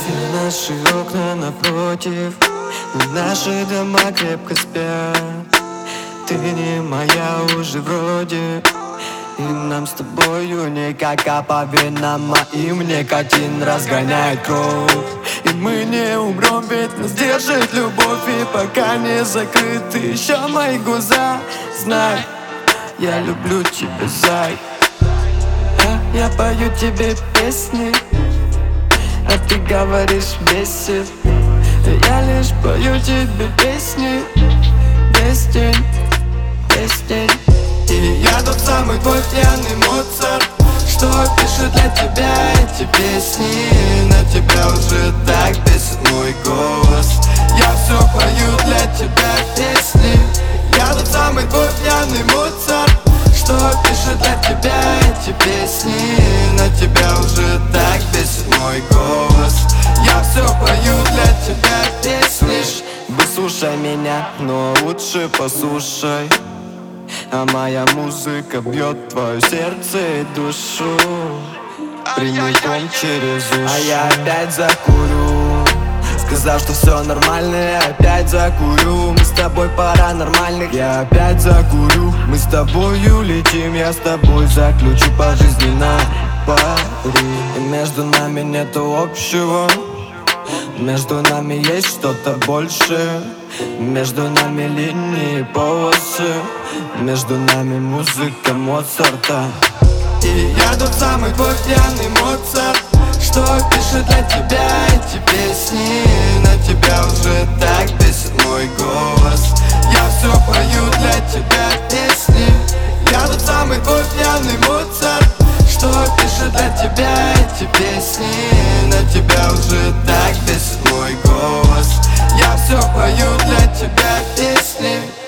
И наши окна напротив, и наши дома крепко спят. Ты не моя уже вроде, и нам с тобою никак, а по венам моим никотин разгоняет кровь. И мы не умрем, ведь нас держит любовь. И пока не закрыты еще мои глаза, знай, я люблю тебя, зай. Я пою тебе песни, а ты говоришь бесит. Я лишь пою тебе песни весь день, весь день. И я тот самый твой пьяный Моцарт, что пишет для тебя эти песни. На тебя уже так бесит мой голос. Я все пою для тебя песни. Я тот самый твой пьяный Моцарт, что пишет для тебя эти песни. На тебя уже так бесит мой голос. Я все пою для тебя песни. Выслушай меня, но лучше послушай. А моя музыка бьет твое сердце и душу прямиком через уши. А я опять закурю. Сказал, что все нормально, я опять закурю. Мы с тобой паранормальных, я опять закурю. Мы с тобою летим, я с тобой заключу пожизненно пари. И между нами нету общего, между нами есть что-то большее. Между нами линии, полосы, между нами музыка Моцарта. И я тот самый твой пьяный Моцарт, что пишет для тебя эти песни. На тебя уже так бесит мой голос. Я все пою для тебя песни. Я тот самый твой пьяный Моцарт, что пишет для тебя эти песни. На тебя уже так бесит мой голос. Я все пою для тебя песни.